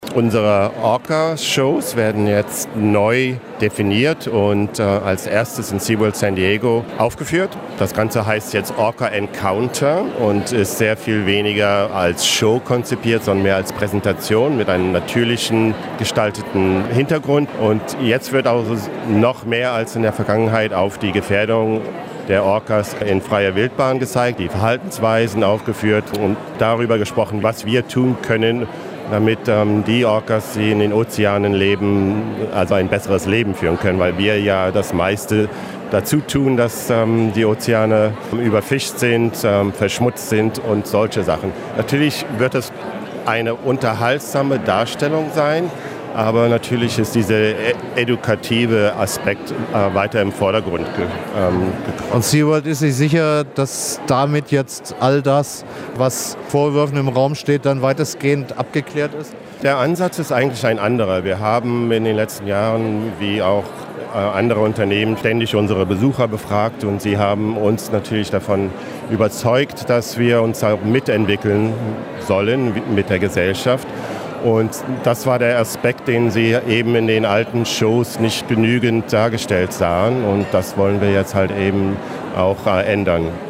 Unsere Orca-Shows werden jetzt neu definiert und als erstes in SeaWorld San Diego aufgeführt. Das Ganze heißt jetzt Orca Encounter und ist sehr viel weniger als Show konzipiert, sondern mehr als Präsentation mit einem natürlichen gestalteten Hintergrund. Und jetzt wird auch noch mehr als in der Vergangenheit auf die Gefährdung der Orcas in freier Wildbahn gezeigt, die Verhaltensweisen aufgeführt und darüber gesprochen, was wir tun können, damit die Orcas, die in den Ozeanen leben, also ein besseres Leben führen können, weil wir ja das meiste dazu tun, dass die Ozeane überfischt sind, verschmutzt sind und solche Sachen. Natürlich wird es eine unterhaltsame Darstellung sein, aber natürlich ist dieser edukative Aspekt weiter im Vordergrund gekommen. Und SeaWorld ist sich sicher, dass damit jetzt all das, was Vorwürfen im Raum steht, dann weitestgehend abgeklärt ist? Der Ansatz ist eigentlich ein anderer. Wir haben in den letzten Jahren, wie auch andere Unternehmen, ständig unsere Besucher befragt und sie haben uns natürlich davon überzeugt, dass wir uns auch mitentwickeln sollen mit der Gesellschaft. Und das war der Aspekt, den sie eben in den alten Shows nicht genügend dargestellt sahen. Und das wollen wir jetzt halt eben auch ändern.